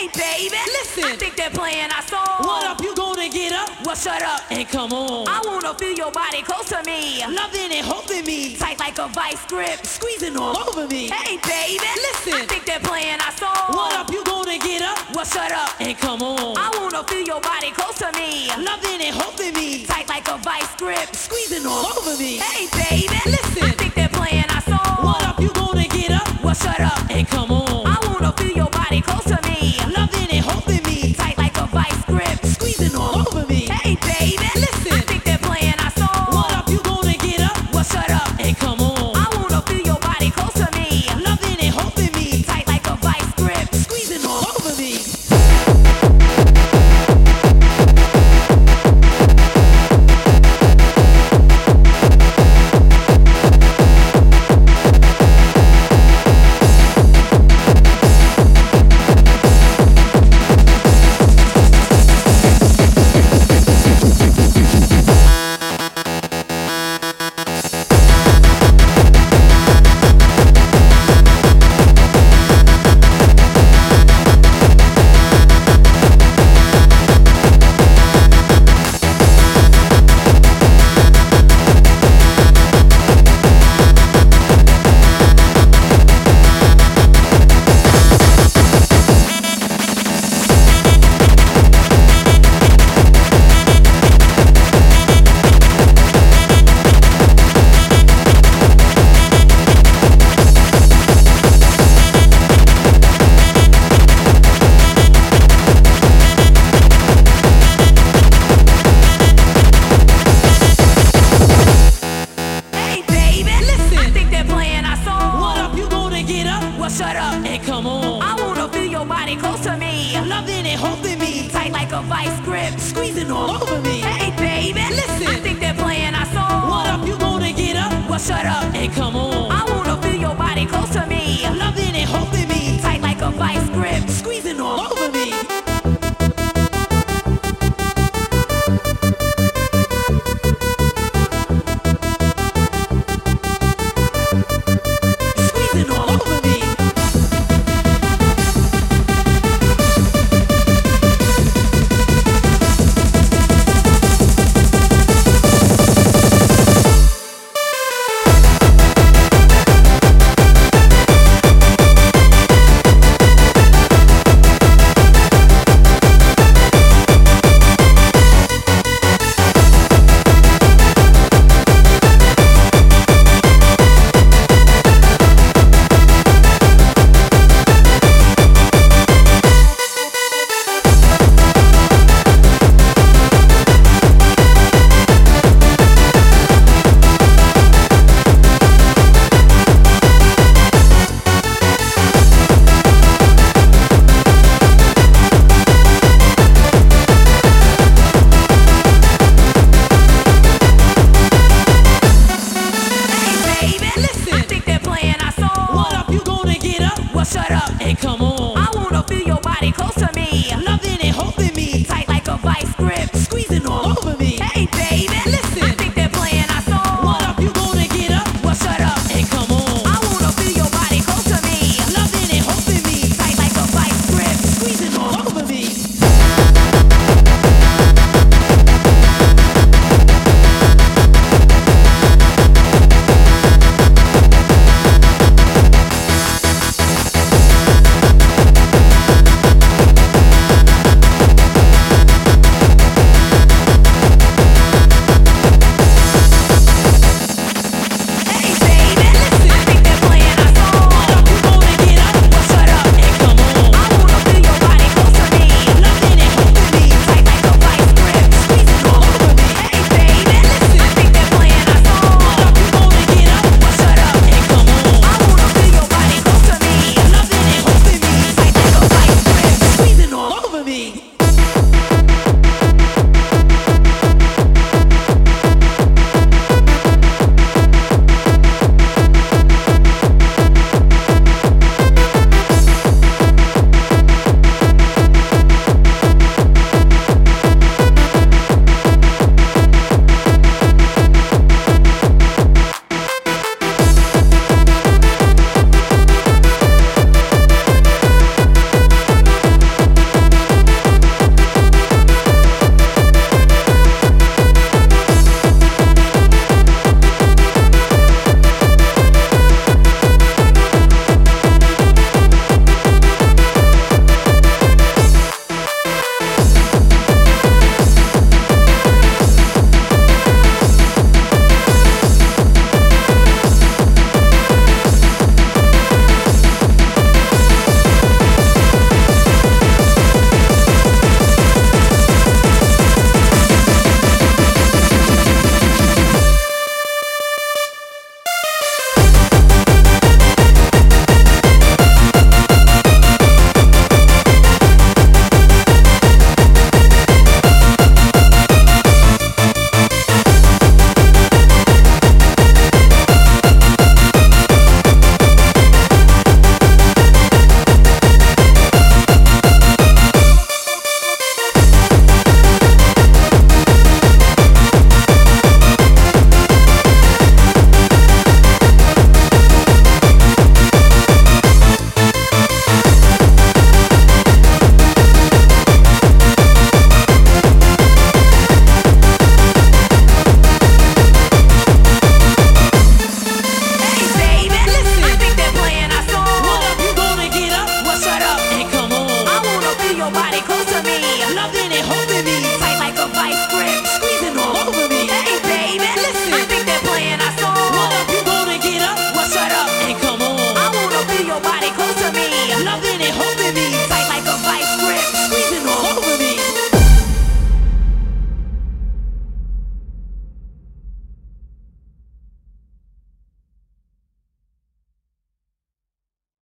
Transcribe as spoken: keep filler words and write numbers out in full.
Hey baby, Listen. I think they're playing our song. What up, you gonna get up Well, shut up. and come on? I wanna feel your body close to me, Loving and hoping me, tight like a vice grip. squeezing all over me. Hey baby, Listen. I think they're playing our song. What up, you gonna get up Well, shut up. and come on? I wanna feel your body close to me, Loving and hoping me, tight like a vice grip. squeezing all over me. Hey baby, Listen. I think they're playing our song. What up, you gonna get up Well, shut up. and come on? I wanna feel your body close to me, Loving and hoping me, tight like a vice grip. squeezing all over me. Hey baby, Listen. I think they're playing our song. What up, you gonna get up Well, shut up. and come on? I wanna feel your body close to me, Loving and hoping me, tight like a vice grip. squeezing all over me. Hey baby, Listen. I think they're playing our song. What up, you gonna get up Well, shut up. and come on? I wanna feel your body close to me, Loving and hoping me, tight like a vice grip. squeezing all over me. Hey baby, Listen. I think they're playing our song. What up, you gonna get up Well, shut up. and come on? I wanna feel your body close to me, Loving and hoping me, tight like a vice grip. squeezing all over me. Squeezing all over me. Hey baby, Listen. I think they're playing our song. What up, you gonna get up Well, shut up. and come on? I wanna feel your body close to me, Loving and